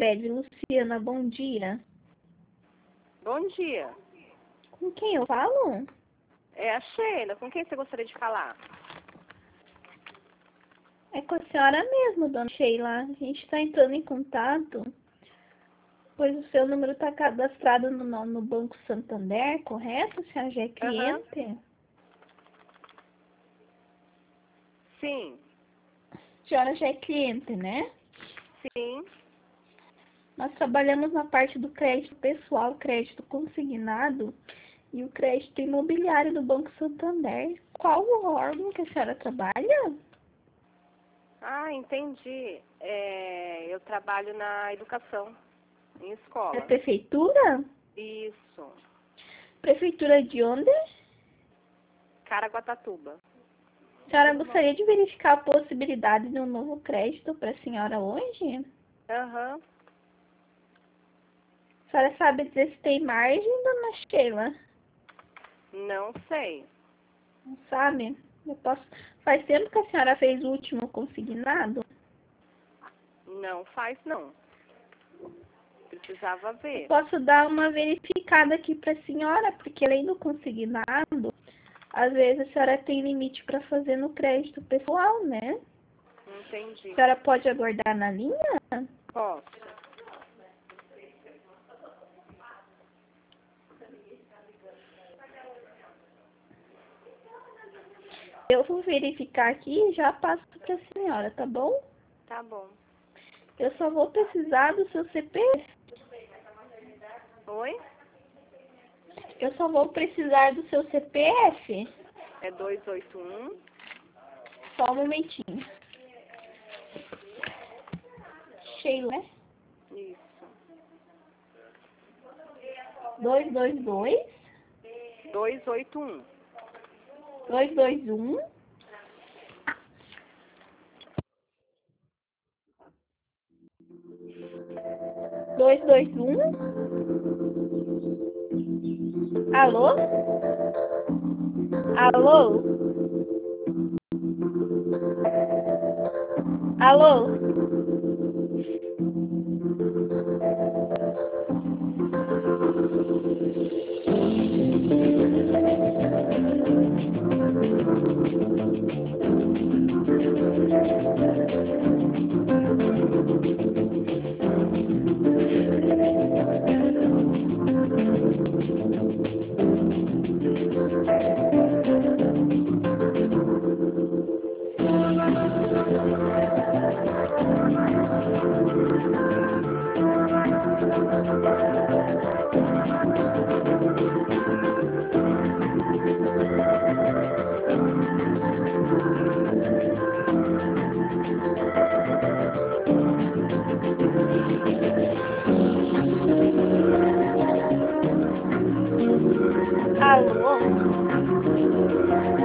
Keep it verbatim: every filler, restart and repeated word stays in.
Sicredi, Luciana, bom dia. Bom dia. Com quem eu falo? É a Sheila. Com quem você gostaria de falar? É com a senhora mesmo, dona Sheila. A gente está entrando em contato, pois o seu número está cadastrado no, no Banco Santander, correto? A senhora já é cliente? Aham. Sim. A senhora já é cliente, né? Sim. Nós trabalhamos na parte do crédito pessoal, crédito consignado e o crédito imobiliário do Banco Santander. Qual o órgão que a senhora trabalha? Ah, entendi. É, eu trabalho na educação, em É escola. prefeitura? Isso. Prefeitura de onde? Caraguatatuba. A senhora gostaria de verificar a possibilidade de um novo crédito para a senhora hoje? Aham. A senhora sabe dizer se tem margem, dona Sheila? Não sei. Não sabe? Eu posso... Faz tempo que a senhora fez o último consignado? Não faz, não. Precisava Eu ver. posso dar uma verificada aqui para a senhora, porque além do consignado, às vezes a senhora tem limite para fazer no crédito pessoal, né? Entendi. A senhora pode aguardar na linha? Posso. Eu vou verificar aqui e já passo para a senhora, tá bom? Tá bom. Eu só vou precisar do seu C P F. Oi? Eu só vou precisar do seu C P F. É dois oito um. Só um momentinho. Sheila, né? Isso. dois dois dois, dois oito um. dois dois um, dois dois um. Alô? Alô? Alô? Alô?